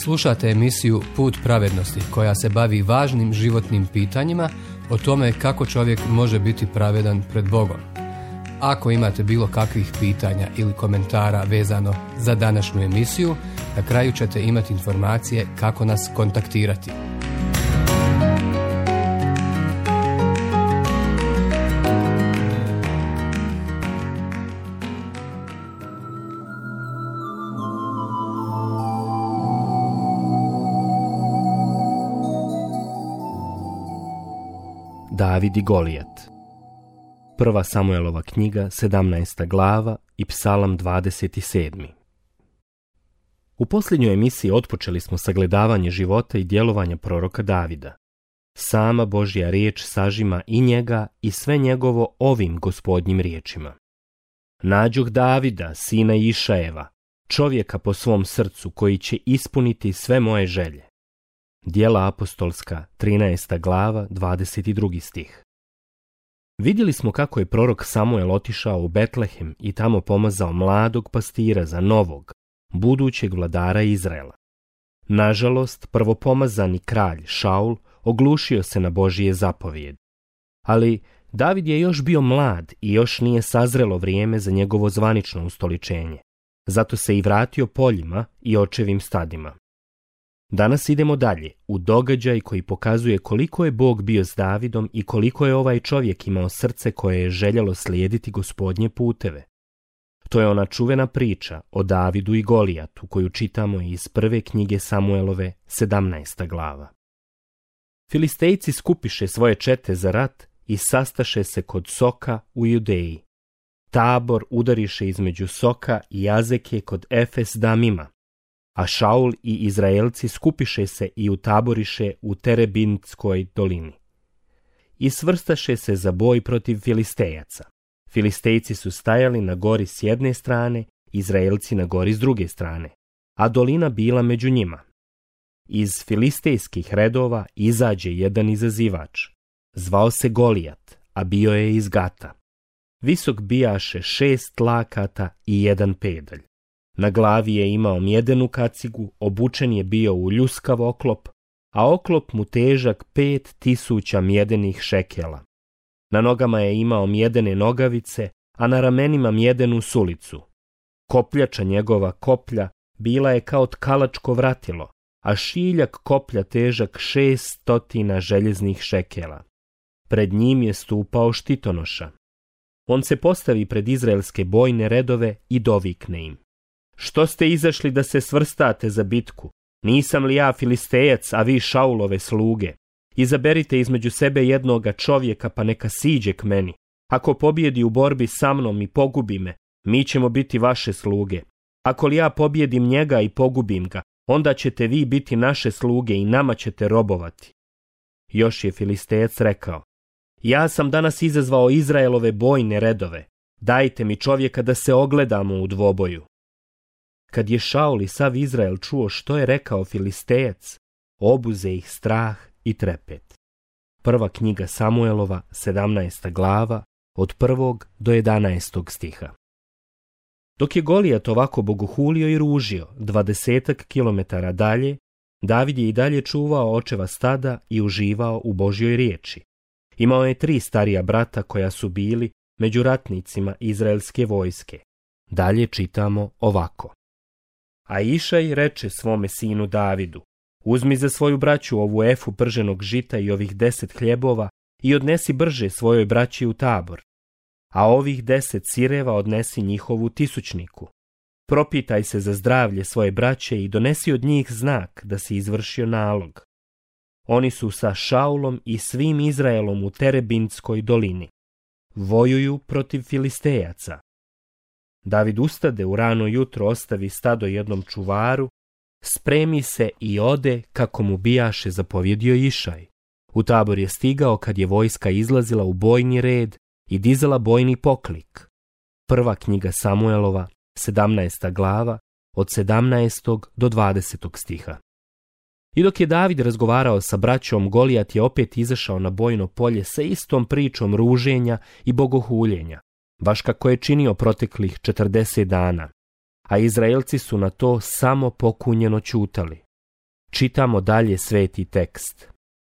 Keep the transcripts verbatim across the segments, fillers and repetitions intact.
Slušate emisiju Put pravednosti koja se bavi važnim životnim pitanjima o tome kako čovjek može biti pravedan pred Bogom. Ako imate bilo kakvih pitanja ili komentara vezano za današnju emisiju, na kraju ćete imati informacije kako nas kontaktirati. David i Golijat. Prva Samuelova knjiga, sedamnaesta glava i Psalam dvadeset sedam. U posljednjoj emisiji otpočeli smo sagledavanje života i djelovanja proroka Davida. Sama Božja riječ sažima i njega i sve njegovo ovim gospodnjim riječima. Nađoh Davida, sina Išajeva, čovjeka po svom srcu koji će ispuniti sve moje želje. Djela apostolska, trinaesta glava, dvadeset drugi stih. Vidjeli smo kako je prorok Samuel otišao u Betlehem i tamo pomazao mladog pastira za novog, budućeg vladara Izraela. Nažalost, prvopomazani kralj Šaul oglušio se na Božije zapovijedi. Ali David je još bio mlad i još nije sazrelo vrijeme za njegovo zvanično ustoličenje. Zato se i vratio poljima i očevim stadima. Danas idemo dalje, u događaj koji pokazuje koliko je Bog bio s Davidom i koliko je ovaj čovjek imao srce koje je željelo slijediti Gospodnje puteve. To je ona čuvena priča o Davidu i Golijatu koju čitamo iz prve knjige Samuelove, sedamnaesta glava. Filistejci skupiše svoje čete za rat i sastaše se kod Soka u Judeji. Tabor udariše između Soka i Azeke kod Efes Damima, a Šaul i Izraelci skupiše se i utaboriše u Terebintskoj dolini. I svrstaše se za boj protiv Filistejaca. Filistejci su stajali na gori s jedne strane, Izraelci na gori s druge strane, a dolina bila među njima. Iz filistejskih redova izađe jedan izazivač. Zvao se Golijat, a bio je iz Gata. Visok bijaše šest lakata i jedan pedalj. Na glavi je imao mjedenu kacigu, obučen je bio u ljuskav oklop, a oklop mu težak pet tisuća mjedenih šekela. Na nogama je imao mjedene nogavice, a na ramenima mjedenu sulicu. Kopljača njegova koplja bila je kao tkalačko vratilo, a šiljak koplja težak šest stotina željeznih šekela. Pred njim je stupao štitonoša. On se postavi pred izraelske bojne redove i dovikne im: Što ste izašli da se svrstate za bitku? Nisam li ja Filistejac, a vi Šaulove sluge? Izaberite između sebe jednoga čovjeka, pa neka siđe k meni. Ako pobjedi u borbi sa mnom i pogubi me, mi ćemo biti vaše sluge. Ako li ja pobjedim njega i pogubim ga, onda ćete vi biti naše sluge i nama ćete robovati. Još je Filistejac rekao: Ja sam danas izazvao Izraelove bojne redove. Dajte mi čovjeka da se ogledamo u dvoboju. Kad je Šaul i sav Izrael čuo što je rekao Filistejac, obuze ih strah i trepet. Prva knjiga Samuelova, sedamnaesta glava, od prvog do jedanaestog stiha. Dok je Golijat ovako bogohulio i ružio dvadesetak kilometara dalje, David je i dalje čuvao očeva stada i uživao u Božjoj riječi. Imao je tri starija brata koja su bili među ratnicima izraelske vojske. Dalje čitamo ovako. A Išaj reče svome sinu Davidu: Uzmi za svoju braću ovu efu prženog žita i ovih deset hljebova i odnesi brže svojoj braći u Tabor. A ovih deset sireva odnesi njihovu tisućniku. Propitaj se za zdravlje svoje braće i donesi od njih znak da si izvršio nalog. Oni su sa Šaulom i svim Izraelom u Terebintskoj dolini. Vojuju protiv Filistejaca. David ustade u rano jutro, ostavi stado jednom čuvaru, spremi se i ode kako mu bijaše zapovjedio Išaj. U Tabor je stigao kad je vojska izlazila u bojni red i dizala bojni poklik. Prva knjiga Samuelova, sedamnaesta glava, od sedamnaestog do dvadesetog stiha. I dok je David razgovarao sa braćom, Golijat je opet izašao na bojno polje sa istom pričom ruženja i bogohuljenja, baš kako je činio proteklih četrdeset dana, a Izraelci su na to samo pokunjeno ćutali. Čitamo dalje sveti tekst.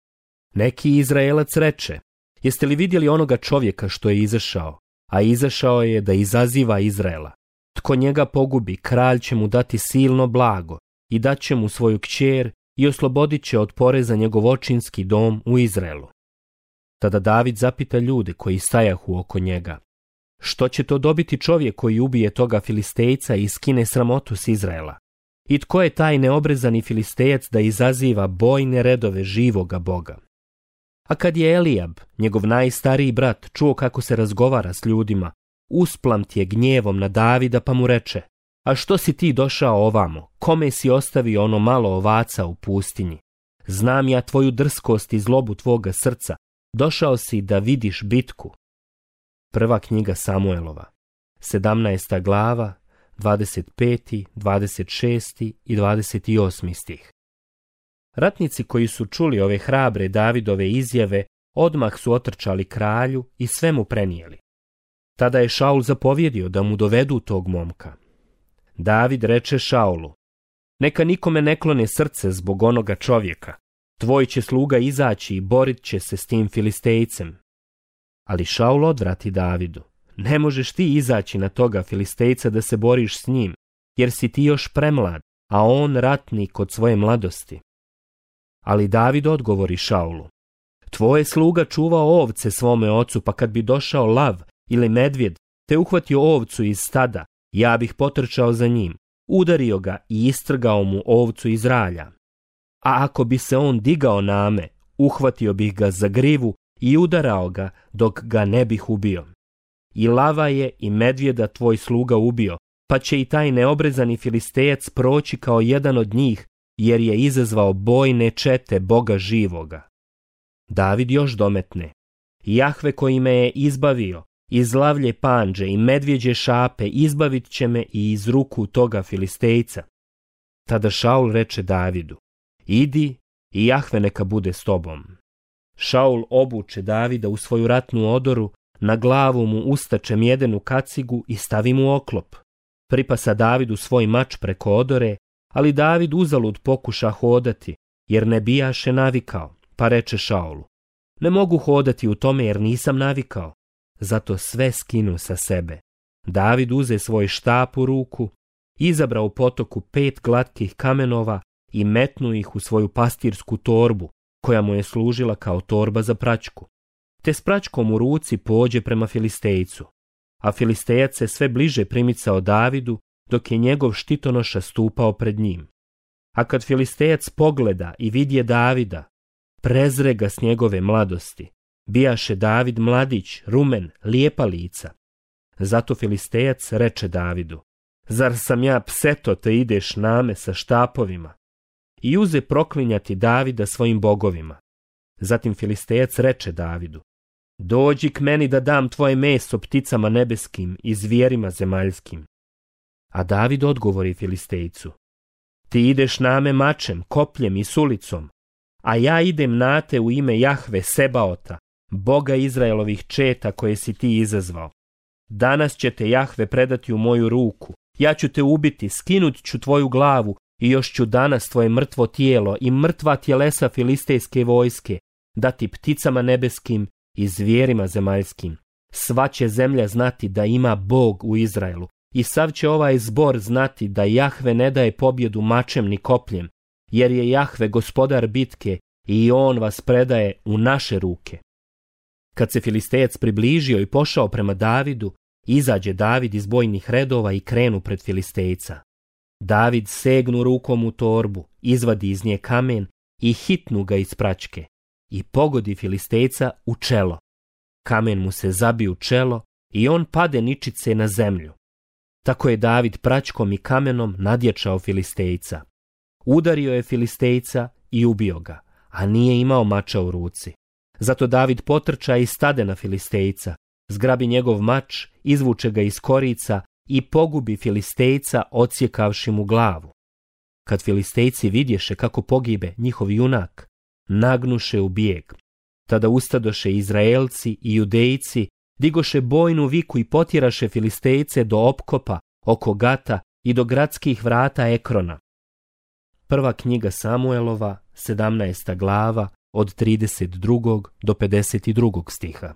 Neki Izraelac reče: jeste li vidjeli onoga čovjeka što je izašao? A izašao je da izaziva Izraela. Tko njega pogubi, kralj će mu dati silno blago i dat će mu svoju kćer i oslobodit će od poreza njegov očinski dom u Izraelu. Tada David zapita ljude koji stajahu oko njega: što će to dobiti čovjek koji ubije toga Filistejca i skine sramotu s Izraela? I tko je taj neobrezani Filistejac da izaziva bojne redove živoga Boga? A kad je Elijab, njegov najstariji brat, čuo kako se razgovara s ljudima, usplamtje gnjevom na Davida pa mu reče: a što si ti došao ovamo? Kome si ostavio ono malo ovaca u pustinji? Znam ja tvoju drskost i zlobu tvoga srca. Došao si da vidiš bitku. Prva knjiga Samuelova, sedamnaesta glava, dvadeset peti, dvadeset šesti i dvadeset osmi stih. Ratnici koji su čuli ove hrabre Davidove izjave odmah su otrčali kralju i sve mu prenijeli. Tada je Šaul zapovjedio da mu dovedu tog momka. David reče Šaulu: neka nikome ne klone srce zbog onoga čovjeka. Tvoj će sluga izaći i borit će se s tim Filistejcem. Ali Šaul odvrati Davidu: ne možeš ti izaći na toga Filistejca da se boriš s njim, jer si ti još premlad, a on ratnik od svoje mladosti. Ali David odgovori Šaulu: tvoje sluga čuvao ovce svome ocu, pa kad bi došao lav ili medvjed te uhvatio ovcu iz stada, ja bih potrčao za njim, udario ga i istrgao mu ovcu iz ralja. A ako bi se on digao na me, uhvatio bih ga za grivu i udarao ga dok ga ne bih ubio. I lava je i medvjeda tvoj sluga ubio, pa će i taj neobrezani Filistejac proći kao jedan od njih, jer je izazvao bojne čete Boga živoga. David još dometne: Jahve koji me je izbavio iz lavlje panđe i medvjeđe šape, izbavit će me i iz ruku toga Filistejca. Tada Šaul reče Davidu: idi i Jahve neka bude s tobom. Šaul obuče Davida u svoju ratnu odoru, na glavu mu ustače mjedenu kacigu i stavi mu oklop. Pripasa Davidu svoj mač preko odore, ali David uzalud pokuša hodati, jer ne bijaše navikao, pa reče Šaulu: ne mogu hodati u tome jer nisam navikao. Zato sve skinu sa sebe. David uze svoj štap u ruku, izabra u potoku pet glatkih kamenova i metnu ih u svoju pastirsku torbu, koja mu je služila kao torba za praćku. Te s praćkom u ruci pođe prema Filistejcu, a Filistejac se sve bliže primicao Davidu, dok je njegov štitonoša stupao pred njim. A kad Filistejac pogleda i vidje Davida, prezre ga s njegove mladosti. Bijaše David mladić, rumen, lijepa lica. Zato Filistejac reče Davidu: zar sam ja pseto te ideš name sa štapovima? I uze proklinjati Davida svojim bogovima. Zatim Filistejac reče Davidu: dođi k meni da dam tvoje meso pticama nebeskim i zvijerima zemaljskim. A David odgovori Filistejcu: ti ideš name mačem, kopljem i sulicom, a ja idem na te u ime Jahve Sebaota, Boga Izraelovih četa koje si ti izazvao. Danas će te Jahve predati u moju ruku, ja ću te ubiti, skinut ću tvoju glavu i još ću danas tvoje mrtvo tijelo i mrtva tjelesa filistejske vojske dati pticama nebeskim i zvijerima zemaljskim. Sva će zemlja znati da ima Bog u Izraelu i sav će ovaj zbor znati da Jahve ne daje pobjedu mačem ni kopljem, jer je Jahve gospodar bitke i on vas predaje u naše ruke. Kad se Filistejac približio i pošao prema Davidu, izađe David iz bojnih redova i krenu pred Filistejca. David segnu rukom u torbu, izvadi iz nje kamen i hitnu ga iz praćke i pogodi Filistejca u čelo. Kamen mu se zabi u čelo i on pade ničice na zemlju. Tako je David praćkom i kamenom nadjačao Filistejca. Udario je Filistejca i ubio ga, a nije imao mača u ruci. Zato David potrča i stade na Filistejca, zgrabi njegov mač, izvuče ga iz korica i pogubi Filistejca odsjekavši mu glavu. Kad Filistejci vidješe kako pogibe njihov junak, nagnuše u bijeg. Tada ustadoše Izraelci i Judejci, digoše bojnu viku i potjeraše Filistejce do opkopa oko Gata i do gradskih vrata Ekrona. Prva knjiga Samuelova, sedamnaesta glava, od trideset drugog do pedeset drugog stiha.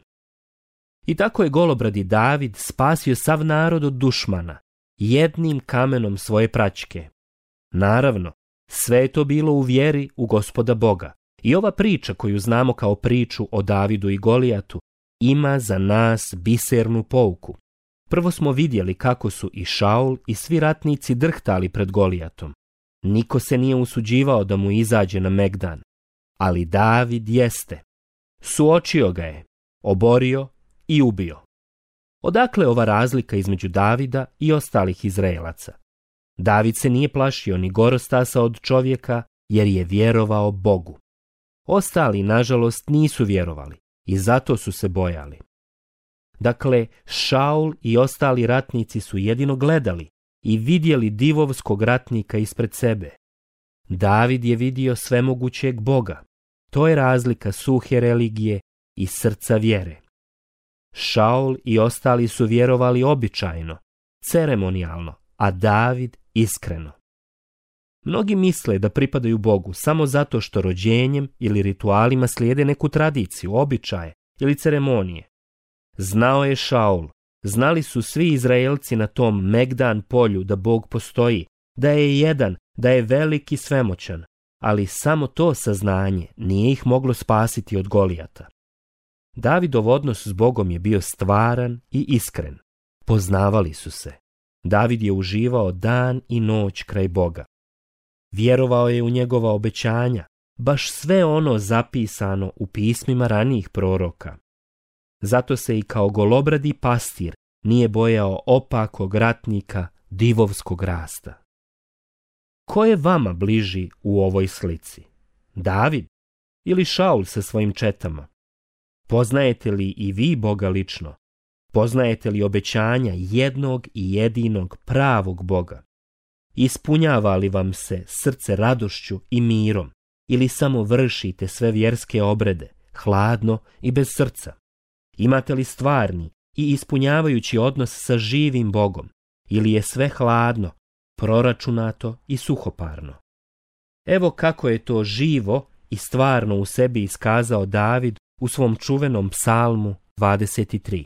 I tako je golobradi David spasio sav narod od dušmana, jednim kamenom svoje praćke. Naravno, sve je to bilo u vjeri u Gospoda Boga. I ova priča koju znamo kao priču o Davidu i Golijatu ima za nas bisernu pouku. Prvo smo vidjeli kako su i Šaul i svi ratnici drhtali pred Golijatom. Niko se nije usuđivao da mu izađe na Megdan, ali David jeste. Suočio ga je, oborio i ubio. Odakle ova razlika između Davida i ostalih Izraelaca? David se nije plašio ni gorostasa od čovjeka jer je vjerovao Bogu. Ostali, nažalost, nisu vjerovali i zato su se bojali. Dakle, Šaul i ostali ratnici su jedino gledali i vidjeli divovskog ratnika ispred sebe. David je vidio svemogućeg Boga. To je razlika suhe religije i srca vjere. Šaul i ostali su vjerovali običajno, ceremonijalno, a David iskreno. Mnogi misle da pripadaju Bogu samo zato što rođenjem ili ritualima slijede neku tradiciju, običaje ili ceremonije. Znao je Šaul, znali su svi Izraelci na tom Megdan polju da Bog postoji, da je jedan, da je velik i svemoćan, ali samo to saznanje nije ih moglo spasiti od Golijata. Davidov odnos s Bogom je bio stvaran i iskren. Poznavali su se. David je uživao dan i noć kraj Boga. Vjerovao je u njegova obećanja, baš sve ono zapisano u pismima ranijih proroka. Zato se i kao golobradi pastir nije bojao opakog ratnika divovskog rasta. Ko je vama bliži u ovoj slici? David ili Šaul sa svojim četama? Poznajete li i vi Boga lično? Poznajete li obećanja jednog i jedinog pravog Boga? Ispunjava li vam se srce radošću i mirom ili samo vršite sve vjerske obrede, hladno i bez srca? Imate li stvarni i ispunjavajući odnos sa živim Bogom ili je sve hladno, proračunato i suhoparno? Evo kako je to živo i stvarno u sebi iskazao David u svom čuvenom psalmu dvadeset tri.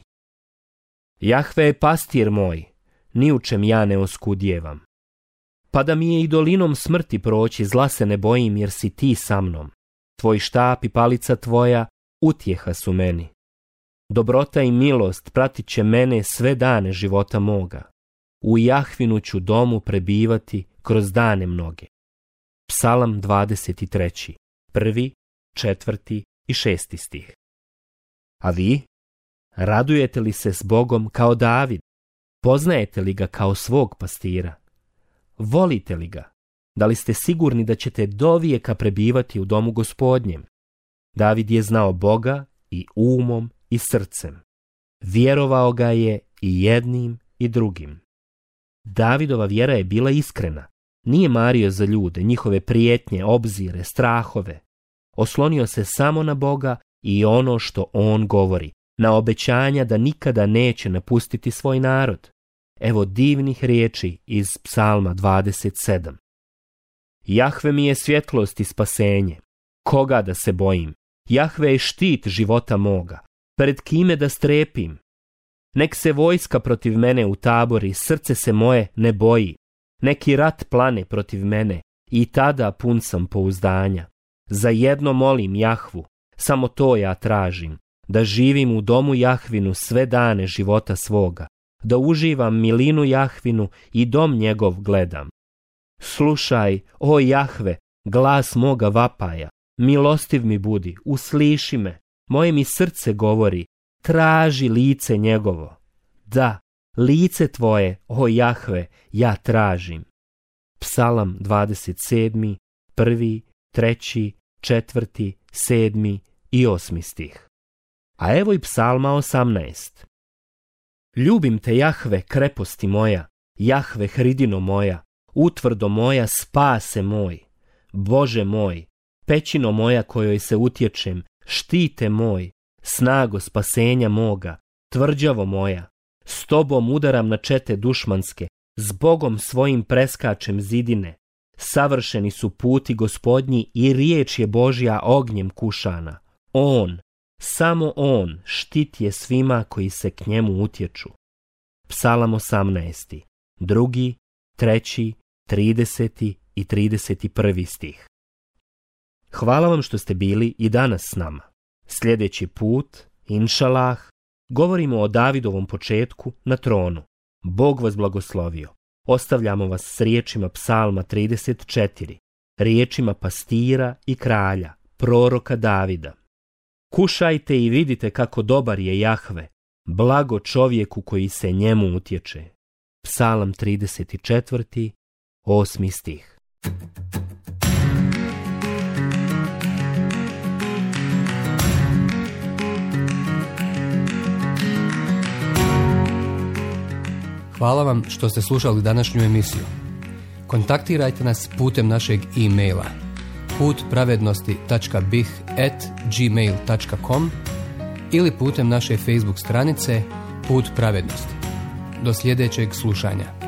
Jahve je pastir moj, ni u čem ja ne oskudjevam. Pa da mi je i dolinom smrti proći, zla se ne bojim jer si ti sa mnom. Tvoj štap i palica tvoja utjeha su meni. Dobrota i milost pratit će mene sve dane života moga. U Jahvinu ću domu prebivati kroz dane mnoge. Psalam dvadeset tri. Prvi, četvrti i šesti stih. A vi? Radujete li se s Bogom kao David? Poznajete li ga kao svog pastira? Volite li ga? Da li ste sigurni da ćete dovijeka prebivati u domu Gospodnjem? David je znao Boga i umom i srcem. Vjerovao ga je i jednim i drugim. Davidova vjera je bila iskrena. Nije mario za ljude, njihove prijetnje, obzire, strahove. Oslonio se samo na Boga i ono što on govori, na obećanja da nikada neće napustiti svoj narod. Evo divnih riječi iz Psalma dvadeset sedam. Jahve mi je svjetlost i spasenje. Koga da se bojim? Jahve je štit života moga. Pred kime da strepim? Nek se vojska protiv mene utabori, srce se moje ne boji. Neki rat plane protiv mene i tada pun sam pouzdanja. Za jedno molim Jahvu, samo to ja tražim, da živim u domu Jahvinu sve dane života svoga, da uživam milinu Jahvinu i dom njegov gledam. Slušaj, o Jahve, glas moga vapaja, milostiv mi budi, usliši me, moje mi srce govori, traži lice njegovo. Da, lice tvoje, o Jahve, ja tražim. Psalam dvadeset sedmi, prvi, treći, četvrti, sedmi i osmi stih. A evo i Psalma osamnaest. Ljubim te, Jahve, kreposti moja, Jahve, hridino moja, utvrdo moja, spase moj. Bože moj, pećino moja kojoj se utječem, štite moj, snago spasenja moga, tvrđavo moja. S tobom udaram na čete dušmanske, s Bogom svojim preskačem zidine. Savršeni su puti Gospodnji i riječ je Božja ognjem kušana. On, samo on, štit je svima koji se k njemu utječu. Psalam osamnaesti, drugi, treći, trideseti i trideset prvi stih. Hvala vam što ste bili i danas s nama. Sljedeći put, inšalah, govorimo o Davidovom početku na tronu. Bog vas blagoslovio. Ostavljamo vas s riječima Psalma trideset četiri, riječima pastira i kralja, proroka Davida. Kušajte i vidite kako dobar je Jahve, blago čovjeku koji se njemu utječe. Psalam trideset četiri, osmi stih. Hvala vam što ste slušali današnju emisiju. Kontaktirajte nas putem našeg e-maila put pravednosti tačka b i h at gmail tačka com ili putem naše Facebook stranice Put pravednosti. Do sljedećeg slušanja.